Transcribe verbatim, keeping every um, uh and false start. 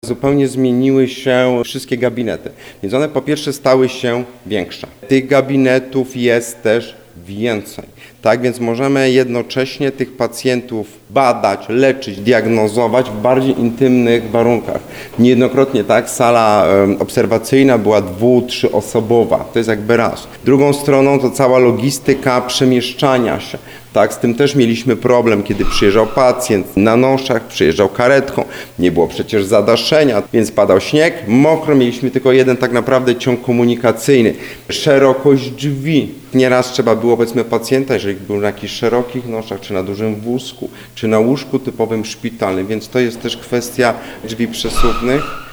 Zupełnie zmieniły się wszystkie gabinety, więc one po pierwsze stały się większe. Tych gabinetów jest też więcej, tak więc możemy jednocześnie tych pacjentów badać, leczyć, diagnozować w bardziej intymnych warunkach. Niejednokrotnie tak, sala obserwacyjna była dwu-, trzyosobowa, to jest jakby raz. Drugą stroną to cała logistyka przemieszczania się. Tak, z tym też mieliśmy problem, kiedy przyjeżdżał pacjent na noszach, przyjeżdżał karetką, nie było przecież zadaszenia, więc padał śnieg, mokro, mieliśmy tylko jeden tak naprawdę ciąg komunikacyjny. Szerokość drzwi. Nieraz trzeba było, powiedzmy, pacjenta, jeżeli był na jakichś szerokich noszach, czy na dużym wózku, czy na łóżku typowym szpitalnym, więc to jest też kwestia drzwi przesuwnych.